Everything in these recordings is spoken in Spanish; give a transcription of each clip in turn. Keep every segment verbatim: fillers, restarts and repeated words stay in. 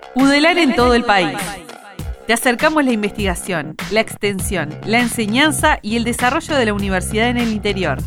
UDELAR en todo el país. Te acercamos la investigación, la extensión, la enseñanza y el desarrollo de la universidad en el interior.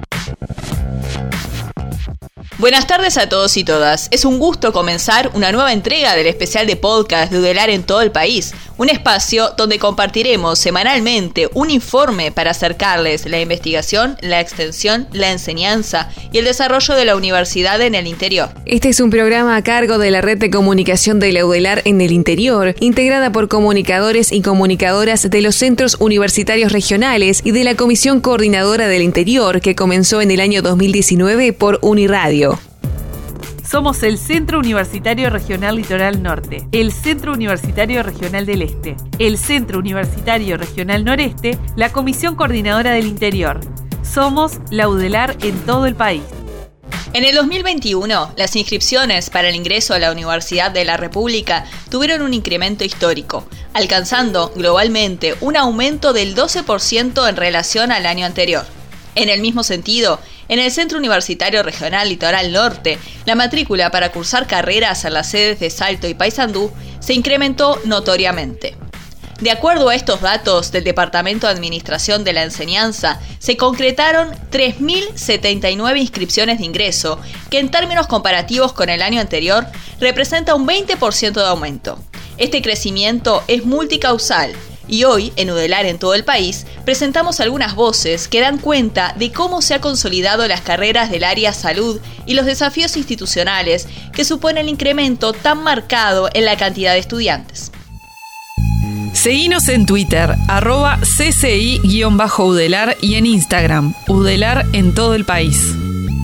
Buenas tardes a todos y todas. Es un gusto comenzar una nueva entrega del especial de podcast de UDELAR en todo el país, un espacio donde compartiremos semanalmente un informe para acercarles la investigación, la extensión, la enseñanza y el desarrollo de la universidad en el interior. Este es un programa a cargo de la red de comunicación de la UDELAR en el interior, integrada por comunicadores y comunicadoras de los centros universitarios regionales y de la Comisión Coordinadora del Interior, que comenzó en el año dos mil diecinueve por Uniradio. Somos el Centro Universitario Regional Litoral Norte, el Centro Universitario Regional del Este, el Centro Universitario Regional Noreste, la Comisión Coordinadora del Interior. Somos la UDELAR en todo el país. En el dos mil veintiuno, las inscripciones para el ingreso a la Universidad de la República tuvieron un incremento histórico, alcanzando globalmente un aumento del doce por ciento en relación al año anterior. En el mismo sentido, en el Centro Universitario Regional Litoral Norte, la matrícula para cursar carreras en las sedes de Salto y Paysandú se incrementó notoriamente. De acuerdo a estos datos del Departamento de Administración de la Enseñanza, se concretaron tres mil setenta y nueve inscripciones de ingreso, que en términos comparativos con el año anterior representa un veinte por ciento de aumento. Este crecimiento es multicausal. Y hoy, en UDELAR en todo el país, presentamos algunas voces que dan cuenta de cómo se han consolidado las carreras del área salud y los desafíos institucionales que supone el incremento tan marcado en la cantidad de estudiantes. Seguinos en Twitter, arroba C C I-UDELAR y en Instagram, UDELAR en todo el país.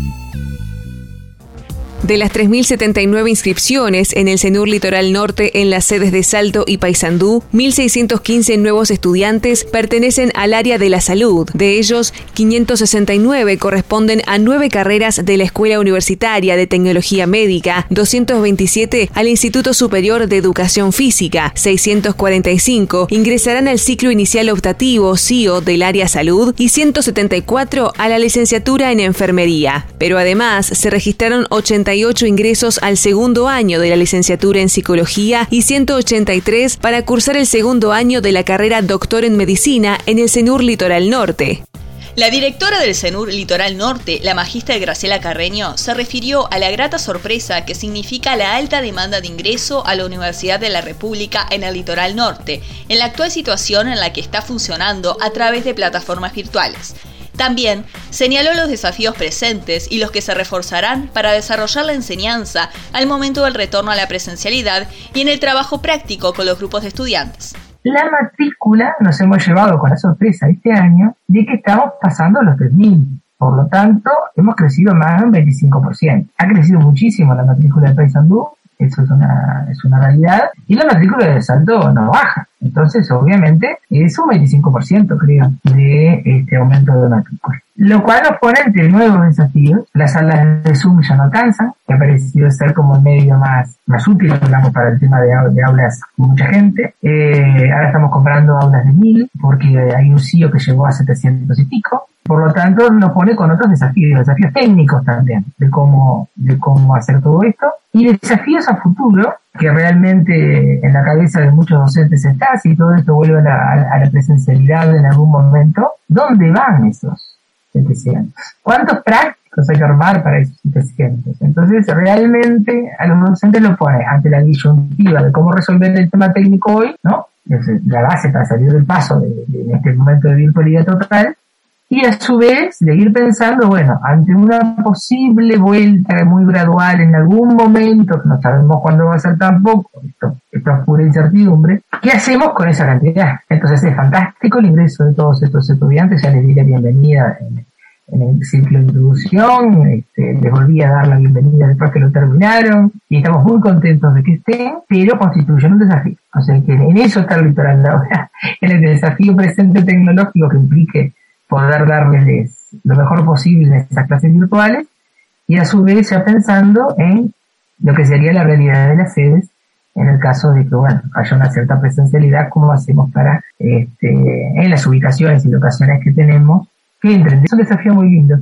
De las tres mil setenta y nueve inscripciones en el CENUR Litoral Norte en las sedes de Salto y Paysandú, mil seiscientos quince nuevos estudiantes pertenecen al área de la salud. De ellos, quinientos sesenta y nueve corresponden a nueve carreras de la Escuela Universitaria de Tecnología Médica, doscientos veintisiete al Instituto Superior de Educación Física, seiscientos cuarenta y cinco ingresarán al ciclo inicial optativo C I O del área salud y ciento setenta y cuatro a la licenciatura en enfermería. Pero además se registraron ochenta y ocho ingresos al segundo año de la licenciatura en psicología y ciento ochenta y tres para cursar el segundo año de la carrera doctor en medicina en el CENUR Litoral Norte. La directora del CENUR Litoral Norte, la magíster Graciela Carreño, se refirió a la grata sorpresa que significa la alta demanda de ingreso a la Universidad de la República en el Litoral Norte, en la actual situación en la que está funcionando a través de plataformas virtuales. También señaló los desafíos presentes y los que se reforzarán para desarrollar la enseñanza al momento del retorno a la presencialidad y en el trabajo práctico con los grupos de estudiantes. La matrícula nos hemos llevado con la sorpresa este año de que estamos pasando los tres mil. Por lo tanto, hemos crecido más de un veinticinco por ciento. Ha crecido muchísimo la matrícula de Paysandú, eso es una, es una realidad, y la matrícula de Salto no baja. Entonces, obviamente, es un veinticinco por ciento, creo, de este aumento de matrícula. Lo cual nos pone ante nuevos desafíos. Las salas de Zoom ya no alcanzan, que ha parecido ser como el medio más, más útil, hablamos, para el tema de, de aulas con mucha gente. Eh, ahora estamos comprando aulas de mil, porque hay un C I O que llegó a setecientos y pico. Por lo tanto, nos pone con otros desafíos, desafíos técnicos también, de cómo, de cómo hacer todo esto. Y desafíos a futuro, que realmente en la cabeza de muchos docentes está, si todo esto vuelve a la, a la presencialidad en algún momento, ¿dónde van esos setecientos? ¿Cuántos prácticos hay que armar para esos setecientos? Entonces, realmente a los docentes lo pone ante la disyuntiva de cómo resolver el tema técnico hoy, ¿no? Es la base para salir del paso de, de, en este momento de virtualidad total. Y a su vez, de ir pensando, bueno, ante una posible vuelta muy gradual en algún momento, que no sabemos cuándo va a ser tampoco, esto, esto es pura incertidumbre, ¿qué hacemos con esa cantidad? Entonces es fantástico el ingreso de todos estos estudiantes, ya les di la bienvenida en, en el ciclo de introducción, este, les volví a dar la bienvenida después que lo terminaron, y estamos muy contentos de que estén, pero constituyen un desafío. O sea que en eso está el litoral ahora, en el desafío presente tecnológico que implique poder darles lo mejor posible en esas clases virtuales y a su vez ya pensando en lo que sería la realidad de las sedes en el caso de que, bueno, haya una cierta presencialidad, cómo hacemos para, este, en las ubicaciones y locaciones que tenemos, que entren. Es un desafío muy lindo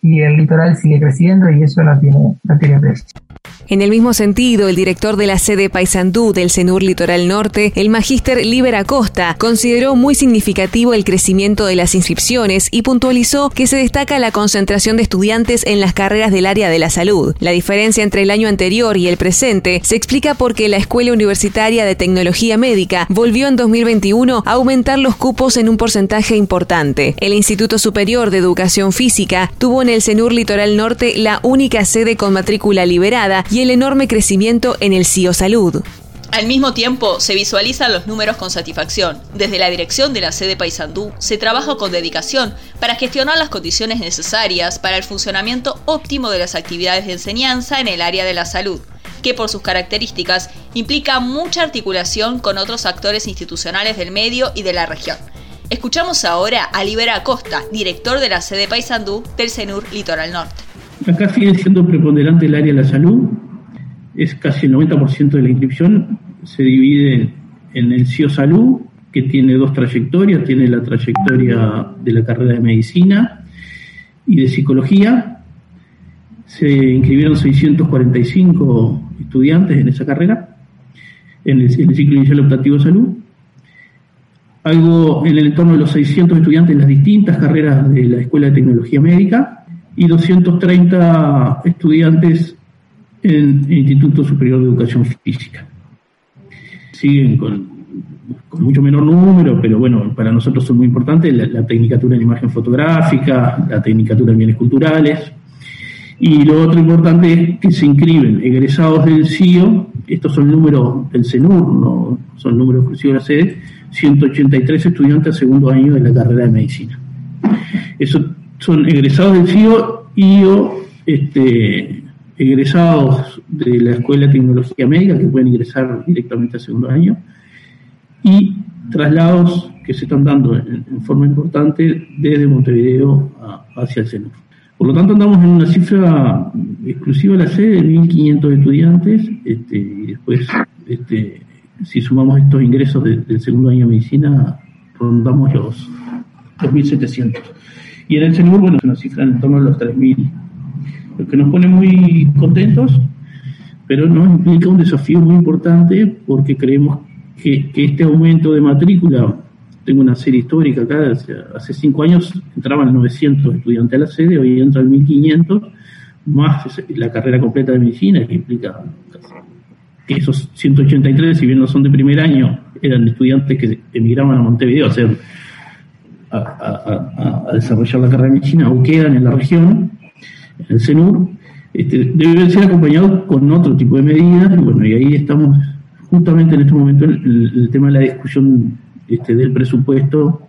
y el litoral sigue creciendo y eso no tiene, no tiene precio. En el mismo sentido, el director de la sede Paysandú del CENUR Litoral Norte, el magíster Líber Acosta, consideró muy significativo el crecimiento de las inscripciones y puntualizó que se destaca la concentración de estudiantes en las carreras del área de la salud. La diferencia entre el año anterior y el presente se explica porque la Escuela Universitaria de Tecnología Médica volvió en dos mil veintiuno a aumentar los cupos en un porcentaje importante. El Instituto Superior de Educación Física tuvo en el CENUR Litoral Norte la única sede con matrícula liberada y el enorme crecimiento en el C I O Salud. Al mismo tiempo, se visualizan los números con satisfacción. Desde la dirección de la sede Paysandú se trabaja con dedicación para gestionar las condiciones necesarias para el funcionamiento óptimo de las actividades de enseñanza en el área de la salud, que por sus características implica mucha articulación con otros actores institucionales del medio y de la región. Escuchamos ahora a Líber Acosta, director de la sede Paysandú del CENUR Litoral Norte. Acá sigue siendo preponderante el área de la salud, es casi el noventa por ciento de la inscripción, se divide en el C I O Salud, que tiene dos trayectorias, tiene la trayectoria de la carrera de medicina y de psicología. Se inscribieron seiscientos cuarenta y cinco estudiantes en esa carrera, en el, en el ciclo inicial optativo de salud. Algo en el entorno de los seiscientos estudiantes en las distintas carreras de la Escuela de Tecnología Médica, y doscientos treinta estudiantes en el Instituto Superior de Educación Física. Siguen con, con mucho menor número, pero bueno, para nosotros son muy importantes la, la tecnicatura en imagen fotográfica, la tecnicatura en bienes culturales, y lo otro importante es que se inscriben egresados del C I O, estos son números del CENUR, no son números exclusivos de la sede, ciento ochenta y tres estudiantes a segundo año de la carrera de medicina. Eso son egresados del C I O y o este, egresados de la Escuela de Tecnología Médica, que pueden ingresar directamente al segundo año, y traslados que se están dando en, en forma importante desde Montevideo a, hacia el CENUR. Por lo tanto, andamos en una cifra exclusiva de la sede de mil quinientos estudiantes, este, y después, este, si sumamos estos ingresos de, del segundo año de medicina, rondamos los dos mil setecientos. Y en el CENUR, bueno, es una cifra en torno a los tres mil, lo que nos pone muy contentos, pero nos implica un desafío muy importante porque creemos que, que este aumento de matrícula, tengo una serie histórica acá, hace, hace cinco años entraban novecientos estudiantes a la sede, hoy entran mil quinientos, más la carrera completa de medicina, que implica que esos ciento ochenta y tres, si bien no son de primer año, eran estudiantes que emigraban a Montevideo a hacer A, a, a desarrollar la carrera de medicina o quedan en la región, en el CENUR, este, deben ser acompañados con otro tipo de medidas, y bueno, y ahí estamos justamente en este momento en el, el tema de la discusión este, del presupuesto.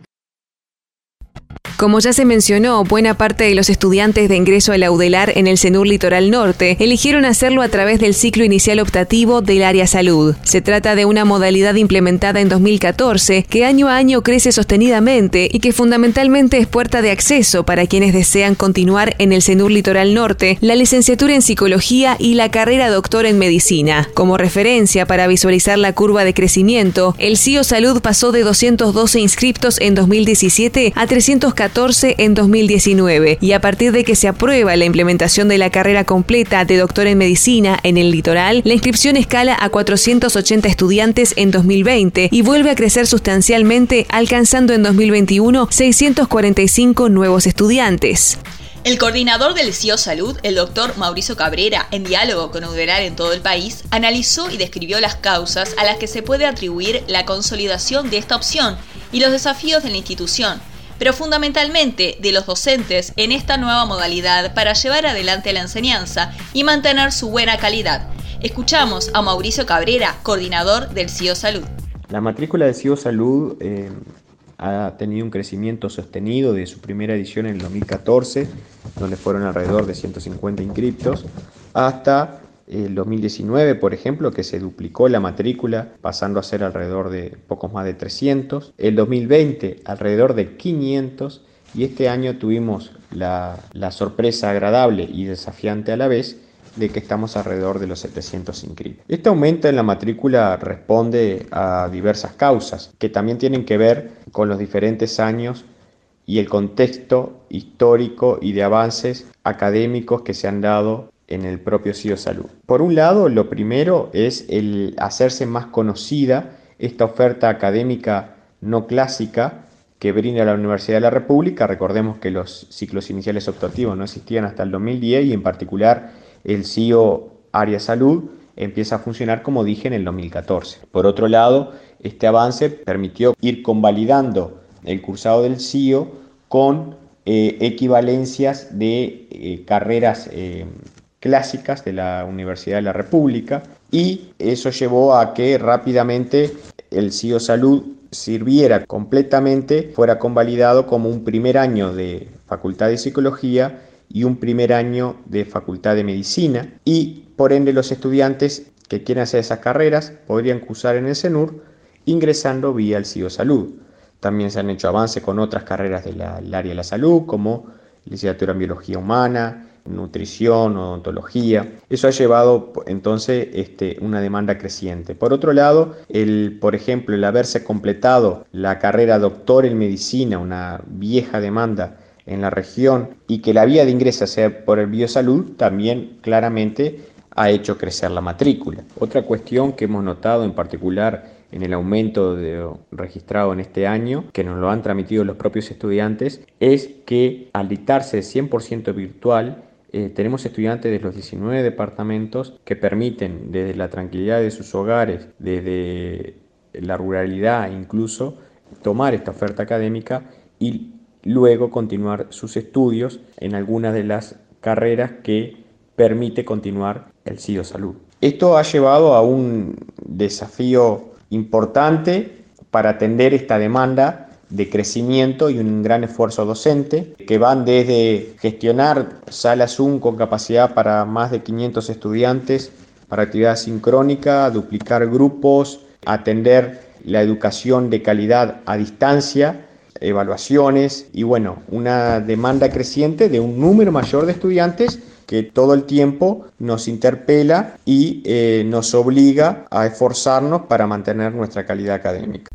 Como ya se mencionó, buena parte de los estudiantes de ingreso al Audelar en el CENUR Litoral Norte eligieron hacerlo a través del ciclo inicial optativo del área salud. Se trata de una modalidad implementada en dos mil catorce que año a año crece sostenidamente y que fundamentalmente es puerta de acceso para quienes desean continuar en el CENUR Litoral Norte la licenciatura en psicología y la carrera doctor en medicina. Como referencia para visualizar la curva de crecimiento, el C I O Salud pasó de doscientos doce inscriptos en dos mil diecisiete a trescientos catorce en dos mil diecinueve, y a partir de que se aprueba la implementación de la carrera completa de doctor en medicina en el litoral, la inscripción escala a cuatrocientos ochenta estudiantes en dos mil veinte y vuelve a crecer sustancialmente, alcanzando en dos mil veintiuno seiscientos cuarenta y cinco nuevos estudiantes. El coordinador del C I O Salud, el doctor Mauricio Cabrera, en diálogo con Audelar en todo el país, analizó y describió las causas a las que se puede atribuir la consolidación de esta opción y los desafíos de la institución, pero fundamentalmente de los docentes en esta nueva modalidad para llevar adelante la enseñanza y mantener su buena calidad. Escuchamos a Mauricio Cabrera, coordinador del C I O Salud. La matrícula del C I O Salud eh, ha tenido un crecimiento sostenido de su primera edición en el dos mil catorce, donde fueron alrededor de ciento cincuenta inscriptos, hasta el dos mil diecinueve, por ejemplo, que se duplicó la matrícula, pasando a ser alrededor de pocos más de trescientos. El dos mil veinte, alrededor de quinientos. Y este año tuvimos la, la sorpresa agradable y desafiante a la vez de que estamos alrededor de los setecientos inscritos. Este aumento en la matrícula responde a diversas causas, que también tienen que ver con los diferentes años y el contexto histórico y de avances académicos que se han dado en el propio C I O Salud. Por un lado, lo primero es el hacerse más conocida esta oferta académica no clásica que brinda la Universidad de la República. Recordemos que los ciclos iniciales optativos no existían hasta el dos mil diez y en particular el C I O Área Salud empieza a funcionar, como dije, en el dos mil catorce. Por otro lado, este avance permitió ir convalidando el cursado del C I O con eh, equivalencias de eh, carreras eh, clásicas de la Universidad de la República, y eso llevó a que rápidamente el C I O Salud sirviera completamente, fuera convalidado como un primer año de Facultad de Psicología y un primer año de Facultad de Medicina, y por ende los estudiantes que quieran hacer esas carreras podrían cursar en el CENUR ingresando vía el C I O Salud. También se han hecho avances con otras carreras del área de la salud, como licenciatura en Biología Humana, nutrición, odontología. Eso ha llevado entonces este, una demanda creciente. Por otro lado, el, por ejemplo, el haberse completado la carrera doctor en medicina, una vieja demanda en la región, y que la vía de ingreso sea por el biosalud, también claramente ha hecho crecer la matrícula. Otra cuestión que hemos notado en particular en el aumento de, registrado en este año, que nos lo han transmitido los propios estudiantes, es que al dictarse cien por ciento virtual, eh, tenemos estudiantes de los diecinueve departamentos que permiten desde la tranquilidad de sus hogares, desde la ruralidad incluso, tomar esta oferta académica y luego continuar sus estudios en algunas de las carreras que permite continuar el C I O Salud. Esto ha llevado a un desafío importante para atender esta demanda de crecimiento y un gran esfuerzo docente, que van desde gestionar salas Zoom con capacidad para más de quinientos estudiantes para actividad sincrónica, duplicar grupos, atender la educación de calidad a distancia, evaluaciones y bueno, una demanda creciente de un número mayor de estudiantes que todo el tiempo nos interpela y eh, nos obliga a esforzarnos para mantener nuestra calidad académica.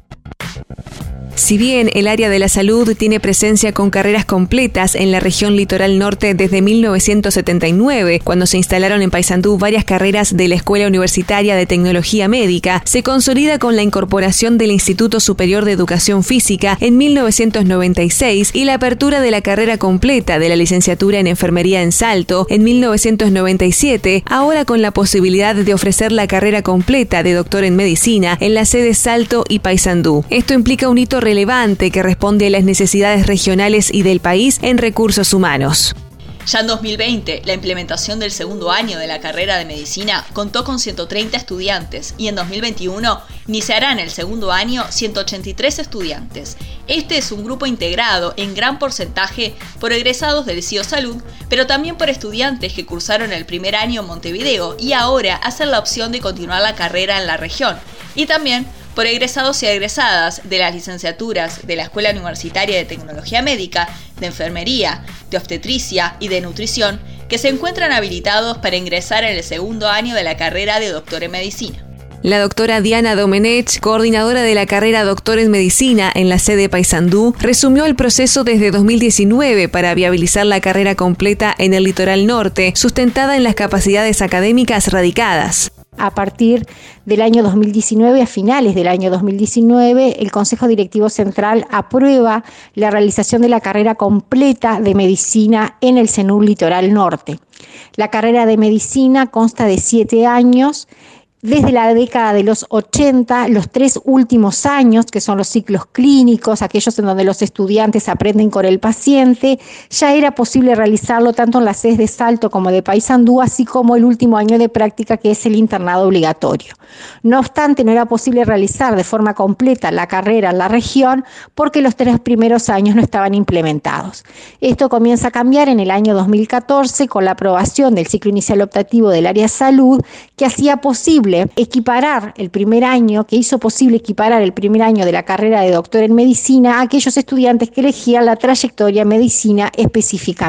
Si bien el área de la salud tiene presencia con carreras completas en la región litoral norte desde mil novecientos setenta y nueve, cuando se instalaron en Paysandú varias carreras de la Escuela Universitaria de Tecnología Médica, se consolida con la incorporación del Instituto Superior de Educación Física en mil novecientos noventa y seis y la apertura de la carrera completa de la licenciatura en Enfermería en Salto en mil novecientos noventa y siete, ahora con la posibilidad de ofrecer la carrera completa de doctor en Medicina en las sedes Salto y Paysandú. Esto implica un hito relevante que responde a las necesidades regionales y del país en recursos humanos. Ya en dos mil veinte, la implementación del segundo año de la carrera de medicina contó con ciento treinta estudiantes y en dos mil veintiuno iniciarán el segundo año ciento ochenta y tres estudiantes. Este es un grupo integrado en gran porcentaje por egresados del C I O Salud, pero también por estudiantes que cursaron el primer año en Montevideo y ahora hacen la opción de continuar la carrera en la región, y también por egresados y egresadas de las licenciaturas de la Escuela Universitaria de Tecnología Médica, de Enfermería, de Obstetricia y de Nutrición, que se encuentran habilitados para ingresar en el segundo año de la carrera de doctor en Medicina. La doctora Diana Domenech, coordinadora de la carrera Doctor en Medicina en la sede Paysandú, resumió el proceso desde dos mil diecinueve para viabilizar la carrera completa en el litoral norte, sustentada en las capacidades académicas radicadas. A partir del año dos mil diecinueve, a finales del año dos mil diecinueve, el Consejo Directivo Central aprueba la realización de la carrera completa de medicina en el CENUR Litoral Norte. La carrera de medicina consta de siete años. Desde la década de los ochenta, los tres últimos años, que son los ciclos clínicos, aquellos en donde los estudiantes aprenden con el paciente, ya era posible realizarlo tanto en las sedes de Salto como de Paysandú, así como el último año de práctica, que es el internado obligatorio. No obstante, no era posible realizar de forma completa la carrera en la región porque los tres primeros años no estaban implementados. Esto comienza a cambiar en el año dos mil catorce con la aprobación del ciclo inicial optativo del área salud, que hacía posible equiparar el primer año, que hizo posible equiparar el primer año de la carrera de doctor en medicina a aquellos estudiantes que elegían la trayectoria medicina específicamente.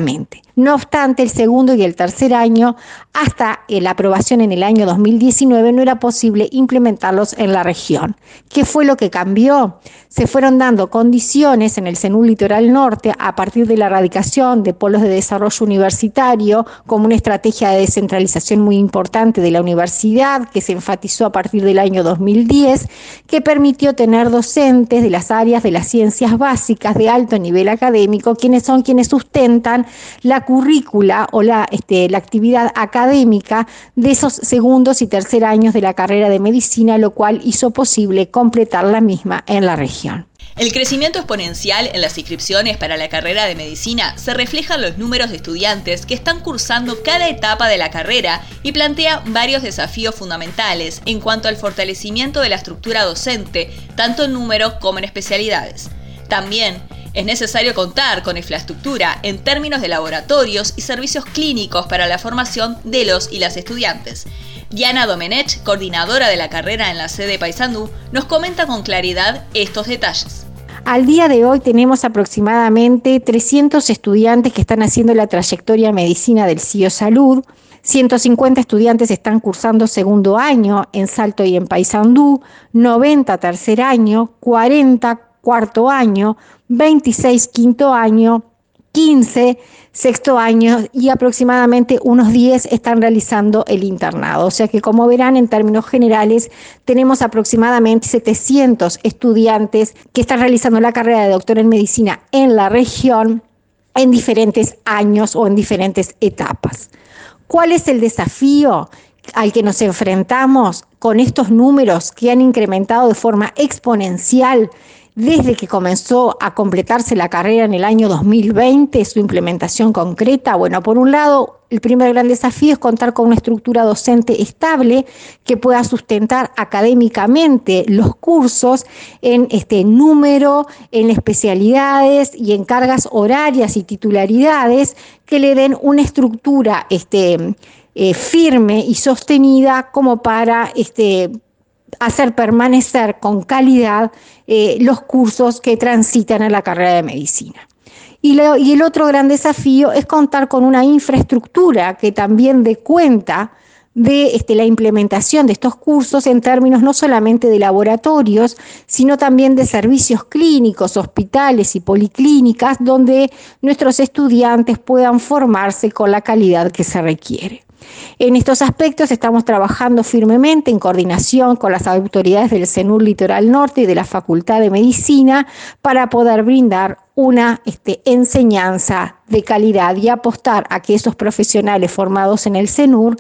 No obstante, el segundo y el tercer año, hasta la aprobación en el año dos mil diecinueve, no era posible implementarlos en la región. ¿Qué fue lo que cambió? Se fueron dando condiciones en el Cenur Litoral Norte a partir de la erradicación de polos de desarrollo universitario como una estrategia de descentralización muy importante de la universidad que se enfatizó a partir del año dos mil diez, que permitió tener docentes de las áreas de las ciencias básicas de alto nivel académico, quienes son quienes sustentan la currícula o la, este, la actividad académica de esos segundos y tercer años de la carrera de medicina, lo cual hizo posible completar la misma en la región. El crecimiento exponencial en las inscripciones para la carrera de medicina se refleja en los números de estudiantes que están cursando cada etapa de la carrera y plantea varios desafíos fundamentales en cuanto al fortalecimiento de la estructura docente, tanto en número como en especialidades. También es necesario contar con infraestructura en términos de laboratorios y servicios clínicos para la formación de los y las estudiantes. Diana Domenech, coordinadora de la carrera en la sede Paysandú, nos comenta con claridad estos detalles. Al día de hoy tenemos aproximadamente trescientos estudiantes que están haciendo la trayectoria medicina del C I O Salud, ciento cincuenta estudiantes están cursando segundo año en Salto y en Paysandú, noventa tercer año, cuarenta cuarto año, veintiséis quinto año, quince sexto año y aproximadamente unos diez están realizando el internado. O sea que, como verán, en términos generales tenemos aproximadamente setecientos estudiantes que están realizando la carrera de doctor en medicina en la región en diferentes años o en diferentes etapas. ¿Cuál es el desafío al que nos enfrentamos con estos números que han incrementado de forma exponencial desde que comenzó a completarse la carrera en el año dos mil veinte, su implementación concreta? Bueno, por un lado, el primer gran desafío es contar con una estructura docente estable que pueda sustentar académicamente los cursos en este número, en especialidades y en cargas horarias y titularidades que le den una estructura este, eh, firme y sostenida como para este, hacer permanecer con calidad eh, los cursos que transitan a la carrera de medicina. Y, lo, y el otro gran desafío es contar con una infraestructura que también dé cuenta de este, la implementación de estos cursos en términos no solamente de laboratorios, sino también de servicios clínicos, hospitales y policlínicas, donde nuestros estudiantes puedan formarse con la calidad que se requiere. En estos aspectos estamos trabajando firmemente en coordinación con las autoridades del Cenur Litoral Norte y de la Facultad de Medicina para poder brindar una este, enseñanza de calidad y apostar a que esos profesionales formados en el Cenur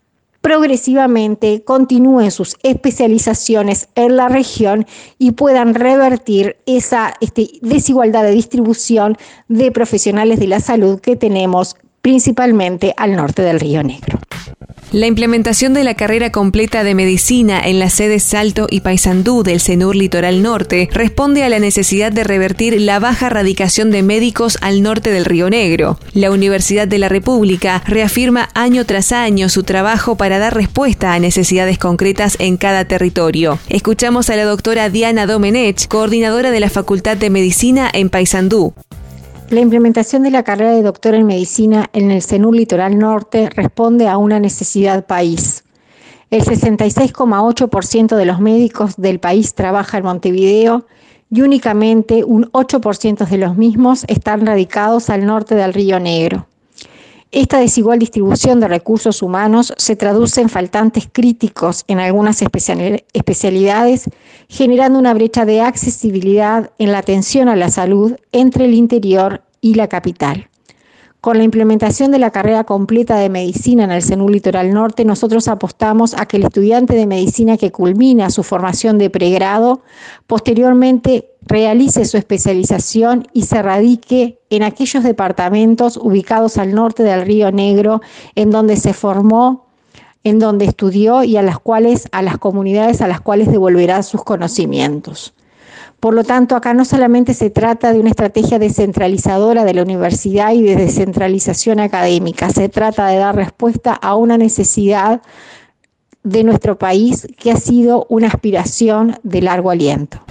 progresivamente continúen sus especializaciones en la región y puedan revertir esa este, desigualdad de distribución de profesionales de la salud que tenemos principalmente al norte del Río Negro. La implementación de la carrera completa de medicina en las sedes Salto y Paysandú del Cenur Litoral Norte responde a la necesidad de revertir la baja radicación de médicos al norte del Río Negro. La Universidad de la República reafirma año tras año su trabajo para dar respuesta a necesidades concretas en cada territorio. Escuchamos a la doctora Diana Domenech, coordinadora de la Facultad de Medicina en Paysandú. La implementación de la carrera de doctor en medicina en el Cenur Litoral Norte responde a una necesidad país. El sesenta y seis coma ocho por ciento de los médicos del país trabaja en Montevideo y únicamente un ocho por ciento de los mismos están radicados al norte del Río Negro. Esta desigual distribución de recursos humanos se traduce en faltantes críticos en algunas especialidades, generando una brecha de accesibilidad en la atención a la salud entre el interior y la capital. Con la implementación de la carrera completa de medicina en el Cenur Litoral Norte, nosotros apostamos a que el estudiante de medicina que culmina su formación de pregrado, posteriormente realice su especialización y se radique en aquellos departamentos ubicados al norte del Río Negro, en donde se formó, en donde estudió y a las cuales, a las comunidades a las cuales devolverá sus conocimientos. Por lo tanto, acá no solamente se trata de una estrategia descentralizadora de la universidad y de descentralización académica, se trata de dar respuesta a una necesidad de nuestro país que ha sido una aspiración de largo aliento.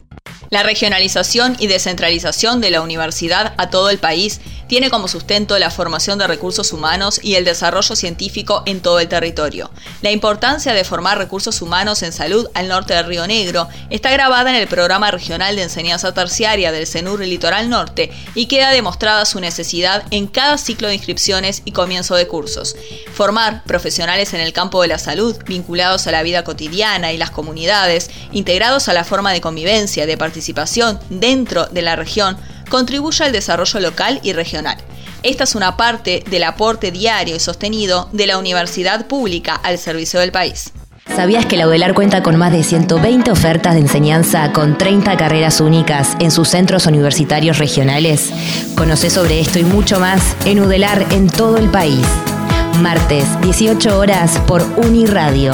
La regionalización y descentralización de la universidad a todo el país tiene como sustento la formación de recursos humanos y el desarrollo científico en todo el territorio. La importancia de formar recursos humanos en salud al norte del Río Negro está grabada en el Programa Regional de Enseñanza Terciaria del CENUR Litoral Norte y queda demostrada su necesidad en cada ciclo de inscripciones y comienzo de cursos. Formar profesionales en el campo de la salud, vinculados a la vida cotidiana y las comunidades, integrados a la forma de convivencia, de participación dentro de la región, contribuye al desarrollo local y regional. Esta es una parte del aporte diario y sostenido de la universidad pública al servicio del país. ¿Sabías que la UDELAR cuenta con más de ciento veinte ofertas de enseñanza con treinta carreras únicas en sus centros universitarios regionales? Conoce sobre esto y mucho más en UDELAR en todo el país. Martes, dieciocho horas por Uniradio.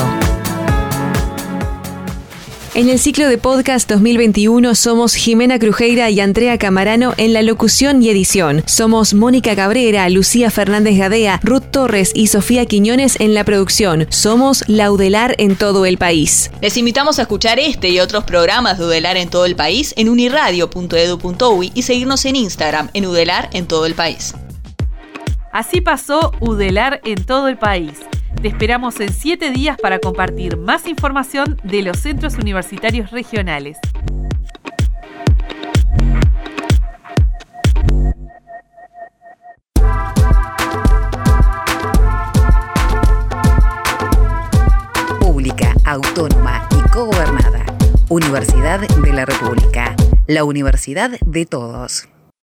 En el ciclo de podcast dos mil veintiuno somos Jimena Crujeira y Andrea Camarano en la locución y edición. Somos Mónica Cabrera, Lucía Fernández Gadea, Ruth Torres y Sofía Quiñones en la producción. Somos la UDELAR en todo el país. Les invitamos a escuchar este y otros programas de UDELAR en todo el país en uniradio punto edu punto uy y seguirnos en Instagram en UDELAR en todo el país. Así pasó UDELAR en todo el país. Te esperamos en siete días para compartir más información de los centros universitarios regionales. Pública, autónoma y cogobernada. Universidad de la República. La universidad de todos.